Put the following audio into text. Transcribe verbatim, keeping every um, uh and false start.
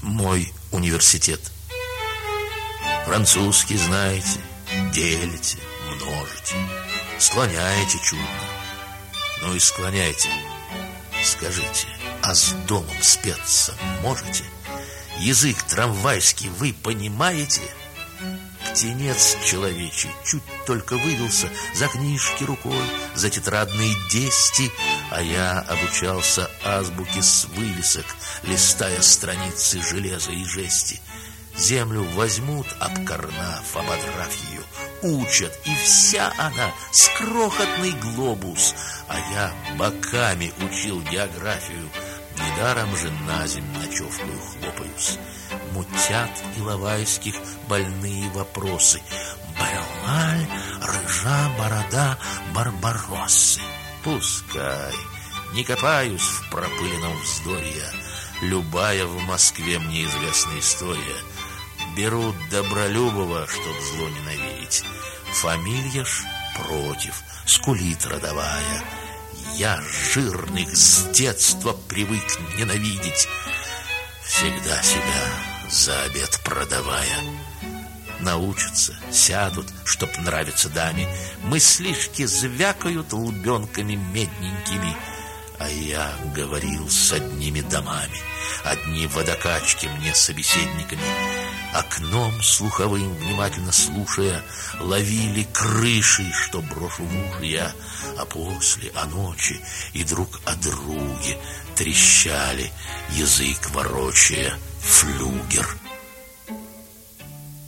мой университет. Французский знаете, делите, множите, склоняете чудно. Ну и склоняйте. Скажите, а с домом спеться можете? Язык трамвайский вы понимаете? Птенец человечий чуть только вывелся за книжки рукой, за тетрадные дести, а я обучался азбуке с вывесок, листая страницы железа и жести. Землю возьмут, обкорнав, ободрав ее, учат, и вся она с крохотный глобус, а я боками учил географию. Недаром же на земь ночевкою хлопаюсь. Мутят иловайских больные вопросы. Была ли рыжа борода Барбароссы? Пускай, не копаюсь в пропыленном вздорье. Любая в Москве мне известная история. Берут Добролюбова, чтоб зло ненавидеть. Фамилия ж против, скулит родовая. Я жирных с детства привык ненавидеть, всегда себя за обед продавая. Научатся, сядут, чтоб нравиться даме, мыслишки звякают лбенками медненькими. А я говорил с одними домами, одни водокачки мне собеседниками. Окном слуховым, внимательно слушая, ловили крыши, что брошу в уши я. А после о ночи и друг о друге трещали, язык ворочая, флюгер.